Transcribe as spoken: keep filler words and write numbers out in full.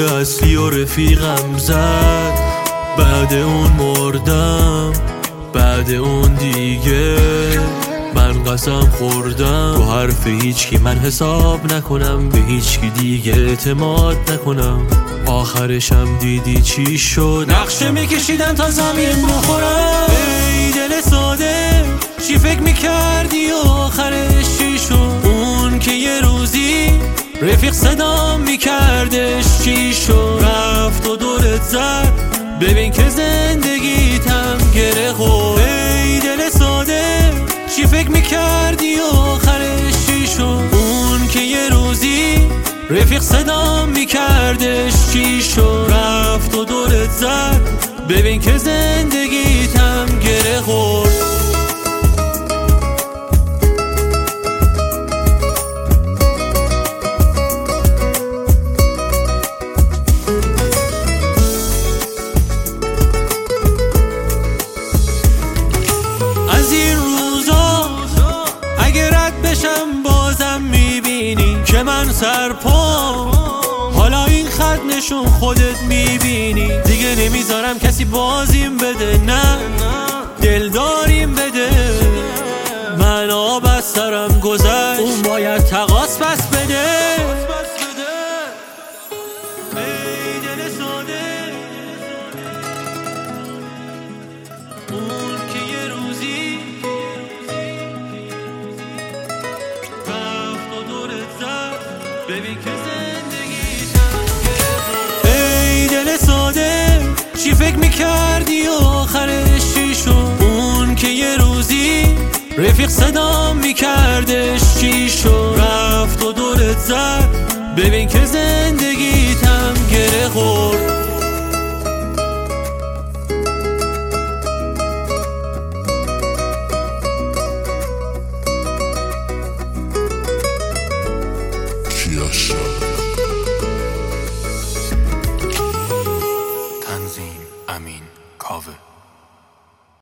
اصلی و رفیقم زد، بعد اون مردم، بعد اون دیگه من قسم خوردم تو حرف هیچ کی من حساب نکنم، به هیچ کی دیگه اعتماد نکنم. آخرشم دیدی چی شد، نقشه میکشیدن تا زمین بخورم. ای دل ساده چی فکر میکردی و آخرش چی شد؟ اون که یه روزی رفیق صدام میکردش چی شد؟ رفت و دورت زد، ببین که زندگیتم گره خورد. ای دل ساده چی فکر میکردی و آخرش چی شد؟ اون که یه روزی رفیق صدام میکردش چی شد؟ رفت و دورت زد، ببین که زندگیتم گره خورد. از این روزا اگه رد بشم بازم میبینی که من سرپام، حالا این خط نشون خودت میبینی. دیگه نمیذارم کسی بازیم بده، نه دل داریم بده. من آب از سرم گذشت، اون باید تقاص پس بده. ای دل ساده اون که یه روزی رفت و دورت زد، ببین که زندگیتم گره. ای دل ساده چی فکر میکردی و آخرش چی شد؟ اون که یه روزی رفیق صدام میکردش چی شد؟ رفت و دورت زد، ببین که زندگیتم گره خورد. Kiasha.